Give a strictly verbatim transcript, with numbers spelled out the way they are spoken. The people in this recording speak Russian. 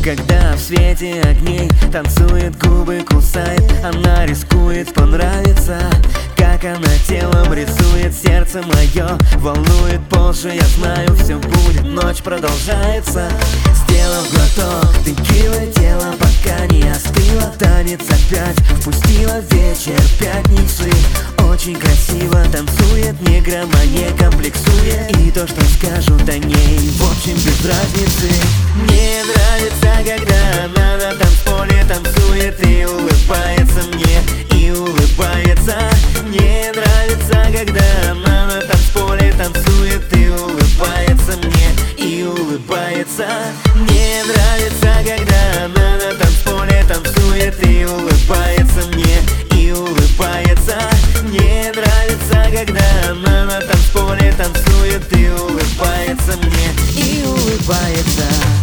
Когда в свете огней танцует, губы кусает, она рискует понравиться. Как она телом рисует, сердце мое волнует. Позже я знаю, все будет, ночь продолжается. Сделав глоток текилы, тело пока не остыло. Танец опять впустила в вечер пятницы. Очень красиво танцует, не грамма не комплексуя. И то, что скажут о ней, в общем без разницы. Мне нравится, когда она на танцполе танцует и улыбается мне, и улыбается. Мне нравится, когда она на танцполе танцует и улыбается мне, и улыбается. Мне нравится, когда она на танцполе танцует и улыбается мне, и улыбается. Мне нравится, когда она на танцполе танцует и улыбается мне, и улыбается.